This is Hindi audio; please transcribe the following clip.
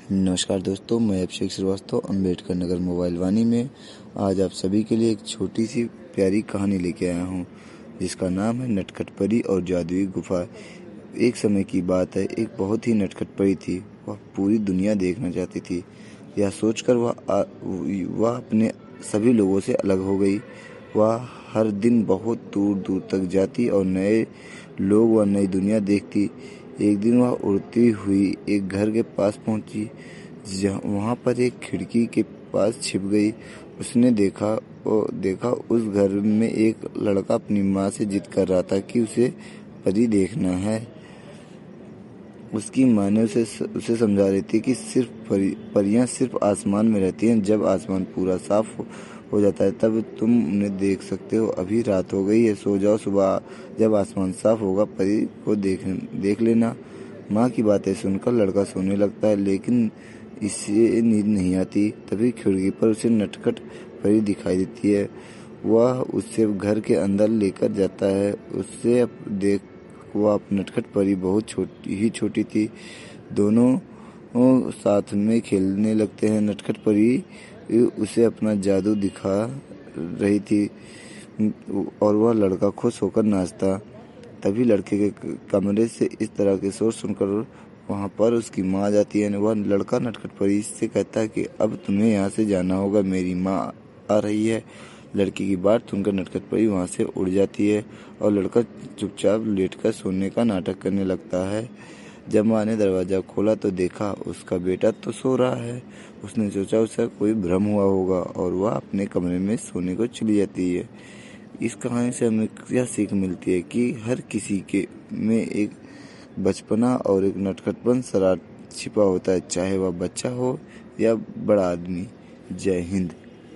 नमस्कार दोस्तों, मैं अभिषेक श्रीवास्तव अम्बेडकर नगर मोबाइल वाणी में आज आप सभी के लिए एक छोटी सी प्यारी कहानी लेके आया हूँ, जिसका नाम है नटखट परी और जादुई गुफा। एक समय की बात है, एक बहुत ही नटखट परी थी। वह पूरी दुनिया देखना चाहती थी। यह सोचकर वह अपने सभी लोगों से अलग हो गई। वह हर दिन बहुत दूर दूर तक जाती और नए लोग व नई दुनिया देखती। एक दिन वह उड़ती हुई एक घर के पास पहुंची। वहां पर एक खिड़की के पास छिप गई। उसने देखा उस घर में एक लड़का अपनी माँ से जिद कर रहा था कि उसे परी देखना है। उसकी माँ ने उसे समझा रही थी कि परियां सिर्फ आसमान में रहती हैं। जब आसमान पूरा साफ हो जाता है तब तुम उन्हें देख सकते हो। अभी रात हो गई है, सो जाओ, सुबह जब आसमान साफ होगा परी को देख लेना। माँ की बातें सुनकर लड़का सोने लगता है, लेकिन इसे नींद नहीं आती। तभी खिड़की पर उसे नटखट परी दिखाई देती है। वह उसे घर के अंदर लेकर जाता है। वह नटखट परी बहुत छोटी थी। दोनों साथ में खेलने लगते हैं। नटखट परी उसे अपना जादू दिखा रही थी और वह लड़का खुश होकर नाचता। तभी लड़के के कमरे से इस तरह के शोर सुनकर वहां पर उसकी माँ आ जाती है। वह लड़का नटखट परी से कहता है कि अब तुम्हें यहाँ से जाना होगा, मेरी माँ आ रही है। लड़की की बात सुनकर नटखट परी वहां से उड़ जाती है और लड़का चुपचाप लेटकर सोने का नाटक करने लगता है। जब माँ ने दरवाजा खोला तो देखा उसका बेटा तो सो रहा है। उसने सोचा उसे कोई भ्रम हुआ होगा और वह अपने कमरे में सोने को चली जाती है। इस कहानी से हमें यह सीख मिलती है कि हर किसी के में एक बचपना और एक नटखटपन शरारत छिपा होता है, चाहे वह बच्चा हो या बड़ा आदमी। जय हिंद।